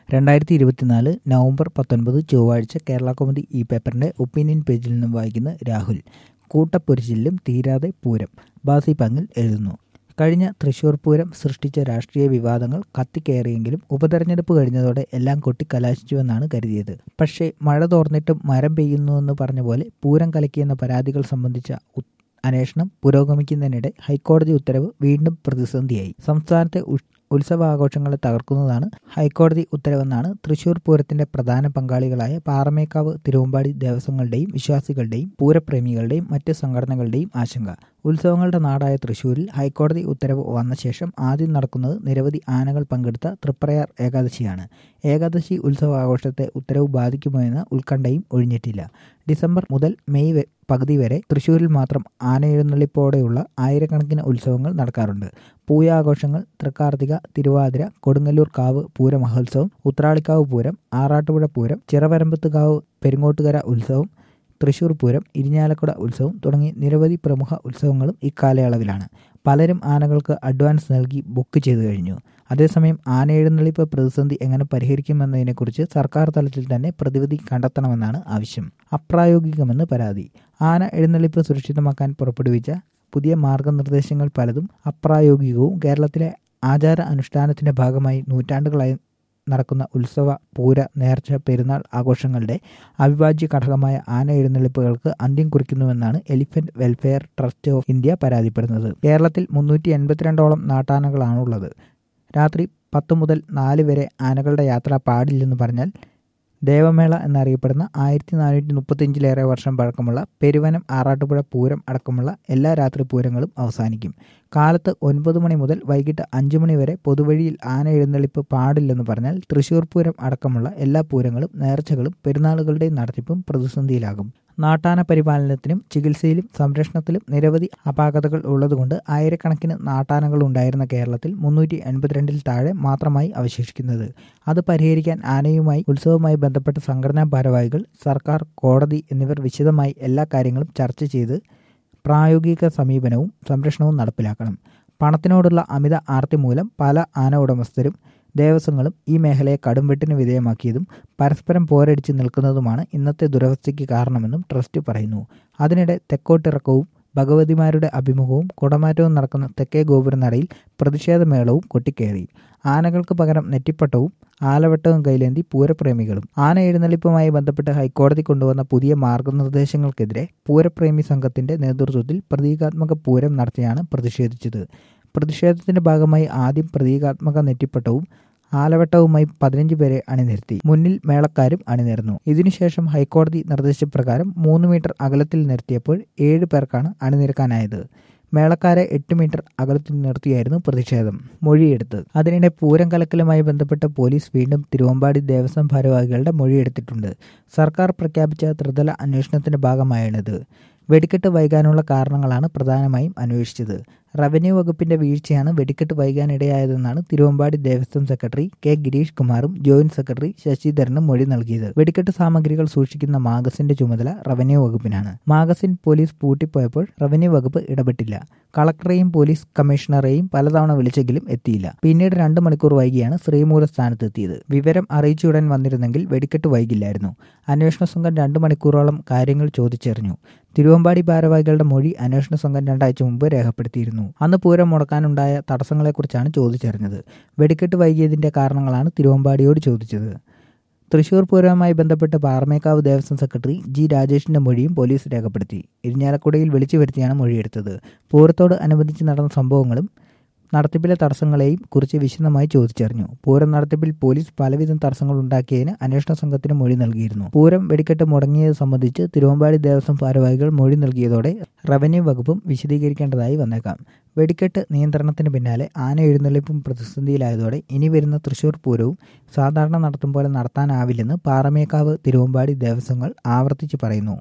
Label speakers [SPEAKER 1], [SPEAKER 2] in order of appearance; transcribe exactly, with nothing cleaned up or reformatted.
[SPEAKER 1] രണ്ടായിരത്തി ഇരുപത്തിനാല് നവംബർ പത്തൊൻപത് ചൊവ്വാഴ്ച കേരള കൗമുദി ഈ പേപ്പറിന്റെ ഒപ്പീനിയൻ പേജിൽ നിന്നും വായിക്കുന്ന രാഹുൽ. കൂട്ടപ്പൊരിച്ചിലും തീരാതെ പൂരം. ബാസി പങ്ങിൽ എഴുതുന്നു. കഴിഞ്ഞ തൃശൂർ പൂരം സൃഷ്ടിച്ച രാഷ്ട്രീയ വിവാദങ്ങൾ കത്തിക്കയറിയെങ്കിലും ഉപതെരഞ്ഞെടുപ്പ് കഴിഞ്ഞതോടെ എല്ലാം കൊട്ടിക്കലാശിച്ചുവെന്നാണ് കരുതിയത്. പക്ഷേ മഴ തോർന്നിട്ടും മരം പെയ്യുന്നുവെന്ന് പറഞ്ഞ പോലെ പൂരം കലക്കിയെന്ന പരാതികൾ സംബന്ധിച്ച അന്വേഷണം പുരോഗമിക്കുന്നതിനിടെ ഹൈക്കോടതി ഉത്തരവ് വീണ്ടും പ്രതിസന്ധിയായി. സംസ്ഥാനത്തെ ഉത്സവാഘോഷങ്ങളെ തകർക്കുന്നതാണ് ഹൈക്കോടതി ഉത്തരവെന്നാണ് തൃശൂർ പൂരത്തിന്റെ പ്രധാന പങ്കാളികളായ പാറമേക്കാവ് തിരുവമ്പാടി ദേവസ്വങ്ങളുടെയും വിശ്വാസികളുടെയും പൂരപ്രേമികളുടെയും മറ്റ് സംഘടനകളുടെയും ആശങ്ക. ഉത്സവങ്ങളുടെ നാടായ തൃശൂരിൽ ഹൈക്കോടതി ഉത്തരവ് വന്ന ശേഷം ആദ്യം നടക്കുന്നത് നിരവധി ആനകൾ പങ്കെടുത്ത തൃപ്രയാർ ഏകാദശിയാണ്. ഏകാദശി ഉത്സവാഘോഷത്തെ ഉത്തരവ് ബാധിക്കുമോ എന്ന ഉത്കണ്ഠയും ഒഴിഞ്ഞിട്ടില്ല. ഡിസംബർ മുതൽ മെയ് പകുതി വരെ തൃശൂരിൽ മാത്രം ആനയെഴുന്നള്ളിപ്പോടെയുള്ള ആയിരക്കണക്കിന് ഉത്സവങ്ങൾ നടക്കാറുണ്ട്. പൂയാഘോഷങ്ങൾ, തൃക്കാർത്തിക, തിരുവാതിര, കൊടുങ്ങല്ലൂർ കാവ് പൂരമഹോത്സവം, ഉത്രാളിക്കാവ് പൂരം, ആറാട്ടുപുഴ പൂരം, ചിറവരമ്പത്തുകാവ് പെരിങ്ങോട്ടുകര ഉത്സവം, തൃശൂർ പൂരം, ഇരിഞ്ഞാലക്കുട ഉത്സവം തുടങ്ങി നിരവധി പ്രമുഖ ഉത്സവങ്ങളും ഇക്കാലയളവിലാണ്. പലരും ആനകൾക്ക് അഡ്വാൻസ് നൽകി ബുക്ക് ചെയ്തു കഴിഞ്ഞു. അതേസമയം ആന എഴുന്നള്ളിപ്പ് പ്രതിസന്ധി എങ്ങനെ പരിഹരിക്കുമെന്നതിനെക്കുറിച്ച് സർക്കാർ തലത്തിൽ തന്നെ പ്രതിവിധി കണ്ടെത്തണമെന്നാണ് ആവശ്യം. അപ്രായോഗികമെന്ന് പരാതി. ആന എഴുന്നള്ളിപ്പ് സുരക്ഷിതമാക്കാൻ പുറപ്പെടുവിച്ച പുതിയ മാർഗനിർദ്ദേശങ്ങൾ പലതും അപ്രായോഗികവും കേരളത്തിലെ ആചാര അനുഷ്ഠാനത്തിന്റെ ഭാഗമായി നൂറ്റാണ്ടുകളായി നടക്കുന്ന ഉത്സവ, പൂര, നേർച്ച, പെരുന്നാൾ ആഘോഷങ്ങളുടെ അവിഭാജ്യ ഘടകമായ ആന എഴുന്നള്ളിപ്പുകൾക്ക് അന്ത്യം കുറിക്കുന്നുവെന്നാണ് elephant welfare trust of India പരാതിപ്പെടുന്നത്. കേരളത്തിൽ മുന്നൂറ്റി എൺപത്തിരണ്ടോളം നാട്ടാനകളാണുള്ളത്. രാത്രി പത്ത് മുതൽ നാല് വരെ ആനകളുടെ യാത്ര പാടില്ലെന്ന് പറഞ്ഞാൽ ദേവമേള എന്നറിയപ്പെടുന്ന ആയിരത്തി നാനൂറ്റി മുപ്പത്തിയഞ്ചിലേറെ വർഷം പഴക്കമുള്ള പെരുവനം ആറാട്ടുപുഴ പൂരം അടക്കമുള്ള എല്ലാ രാത്രി പൂരങ്ങളും അവസാനിക്കും. കാലത്ത് ഒൻപത് മണി മുതൽ വൈകിട്ട് അഞ്ചു മണി വരെ പൊതുവഴിയിൽ ആന എഴുന്നള്ളിപ്പ് പാടില്ലെന്ന് പറഞ്ഞാൽ തൃശൂർ പൂരം അടക്കമുള്ള എല്ലാ പൂരങ്ങളും നേർച്ചകളും പെരുന്നാളുകളുടെ നടത്തിപ്പും പ്രതിസന്ധിയിലാകും. നാട്ടാന പരിപാലനത്തിനും ചികിത്സയിലും സംരക്ഷണത്തിലും നിരവധി അപാകതകൾ ഉള്ളതുകൊണ്ട് ആയിരക്കണക്കിന് നാട്ടാനകൾ ഉണ്ടായിരുന്ന കേരളത്തിൽ മുന്നൂറ്റി എൺപത്തിരണ്ടിൽ താഴെ മാത്രമായി അവശേഷിക്കുന്നത്. അത് പരിഹരിക്കാൻ ആനയുമായി ഉത്സവവുമായി ബന്ധപ്പെട്ട സംഘടനാ ഭാരവാഹികൾ, സർക്കാർ, കോടതി എന്നിവർ വിശദമായി എല്ലാ കാര്യങ്ങളും ചർച്ച ചെയ്ത് പ്രായോഗിക സമീപനവും സംരക്ഷണവും നടപ്പിലാക്കണം. പണത്തിനോടുള്ള അമിത ആർത്തി മൂലം പല ആന ഉടമസ്ഥരും ദേവസ്വങ്ങളും ഈ മേഖലയെ കടുംവെട്ടിന് വിധേയമാക്കിയതും പരസ്പരം പോരടിച്ച് നിൽക്കുന്നതുമാണ് ഇന്നത്തെ ദുരവസ്ഥയ്ക്ക് കാരണമെന്നും ട്രസ്റ്റ് പറയുന്നു. അതിനിടെ തെക്കോട്ടിറക്കവും ഭഗവതിമാരുടെ അഭിമുഖവും കുടമാറ്റവും നടക്കുന്ന തെക്കേ ഗോപുരനടയിൽ പ്രതിഷേധമേളവും കൊട്ടിക്കയറി. ആനകൾക്ക് പകരം നെറ്റിപ്പട്ടവും ആലവട്ടവും കൈലേന്തി പൂരപ്രേമികളും. ആന എഴുന്നള്ളിപ്പുമായി ബന്ധപ്പെട്ട് ഹൈക്കോടതി കൊണ്ടുവന്ന പുതിയ മാർഗനിർദ്ദേശങ്ങൾക്കെതിരെ പൂരപ്രേമി സംഘത്തിന്റെ നേതൃത്വത്തിൽ പ്രതീകാത്മക പൂരം നടത്തിയാണ് പ്രതിഷേധിച്ചത്. പ്രതിഷേധത്തിന്റെ ഭാഗമായി ആദ്യം പ്രതീകാത്മക നെറ്റിപ്പട്ടവും ആലവട്ടവുമായി പതിനഞ്ച് പേരെ അണിനിരത്തി. മുന്നിൽ മേളക്കാരും അണിനിരന്നു. ഇതിനുശേഷം ഹൈക്കോടതി നിർദ്ദേശപ്രകാരം മൂന്ന് മീറ്റർ അകലത്തിൽ നിർത്തിയപ്പോൾ ഏഴ് പേർക്കാണ് അണിനിരക്കാനായത്. മേളക്കാരെ എട്ട് മീറ്റർ അകലത്തിൽ നിർത്തിയായിരുന്നു പ്രതിഷേധം. മൊഴിയെടുത്ത്. അതിനിടെ പൂരം കലക്കലുമായി ബന്ധപ്പെട്ട് പോലീസ് വീണ്ടും തിരുവമ്പാടി ദേവസ്വം ഭാരവാഹികളുടെ മൊഴിയെടുത്തിട്ടുണ്ട്. സർക്കാർ പ്രഖ്യാപിച്ച ത്രിതല അന്വേഷണത്തിന്റെ ഭാഗമായാണിത്. വെടിക്കെട്ട് വൈകാനുള്ള കാരണങ്ങളാണ് പ്രധാനമായും അന്വേഷിച്ചത്. റവന്യൂ വകുപ്പിന്റെ വീഴ്ചയാണ് വെടിക്കെട്ട് വൈകാനിടയായതെന്നാണ് തിരുവമ്പാടി ദേവസ്വം സെക്രട്ടറി കെ ഗിരീഷ് കുമാറും ജോയിന്റ് സെക്രട്ടറി ശശിധരനും മൊഴി നൽകിയത്. വെടിക്കെട്ട് സാമഗ്രികൾ സൂക്ഷിക്കുന്ന മാഗസിന്റെ ചുമതല റവന്യൂ വകുപ്പിനാണ്. മാഗസിൻ പോലീസ് പൂട്ടിപ്പോയപ്പോൾ റവന്യൂ വകുപ്പ് ഇടപെട്ടില്ല. കളക്ടറെയും പോലീസ് കമ്മീഷണറെയും പലതവണ വിളിച്ചെങ്കിലും എത്തിയില്ല. പിന്നീട് രണ്ട് മണിക്കൂർ വൈകിയാണ് ശ്രീമൂല സ്ഥാനത്തെത്തിയത്. വിവരം അറിയിച്ചുടൻ വന്നിരുന്നെങ്കിൽ വെടിക്കെട്ട് വൈകില്ലായിരുന്നു. അന്വേഷണ സംഘം രണ്ട് മണിക്കൂറോളം കാര്യങ്ങൾ ചോദിച്ചറിഞ്ഞു. തിരുവമ്പാടി ഭാരവാഹികളുടെ മൊഴി അന്വേഷണ സംഘം രണ്ടാഴ്ച മുമ്പ് രേഖപ്പെടുത്തിയിരുന്നു. അന്ന് പൂരം മുടക്കാനുണ്ടായ തടസ്സങ്ങളെക്കുറിച്ചാണ് ചോദിച്ചറിഞ്ഞത്. വെടിക്കെട്ട് വൈകിയതിന്റെ കാരണങ്ങളാണ് തിരുവമ്പാടിയോട് ചോദിച്ചത്. തൃശൂർ പൂരവുമായി ബന്ധപ്പെട്ട് പാറമേക്കാവ് ദേവസ്വം സെക്രട്ടറി ജി രാജേഷിന്റെ മൊഴിയും പോലീസ് രേഖപ്പെടുത്തി. ഇരിഞ്ഞാലക്കുടയിൽ വിളിച്ചു വരുത്തിയാണ് മൊഴിയെടുത്തത്. പൂരത്തോട് അനുബന്ധിച്ച് നടന്ന സംഭവങ്ങളും നടത്തിപ്പിലെ തടസ്സങ്ങളെയും കുറിച്ച് വിശദമായി ചോദിച്ചറിഞ്ഞു. പൂരം നടത്തിപ്പിൽ പോലീസ് പലവിധം തടസ്സങ്ങൾ ഉണ്ടാക്കിയതിന് അന്വേഷണ സംഘത്തിന് മൊഴി നൽകിയിരുന്നു. പൂരം വെടിക്കെട്ട് മുടങ്ങിയത് സംബന്ധിച്ച് തിരുവമ്പാടി ദേവസ്വം ഭാരവാഹികൾ മൊഴി നൽകിയതോടെ റവന്യൂ വകുപ്പും വിശദീകരിക്കേണ്ടതായി വന്നേക്കാം. വെടിക്കെട്ട് നിയന്ത്രണത്തിന് പിന്നാലെ ആന എഴുന്നള്ളിപ്പും പ്രതിസന്ധിയിലായതോടെ ഇനി വരുന്ന തൃശൂർ പൂരവും സാധാരണ നടത്തും പോലെ നടത്താനാവില്ലെന്ന് പാറമേക്കാവ് തിരുവമ്പാടി ദേവസ്വങ്ങൾ ആവർത്തിച്ച് പറയുന്നു.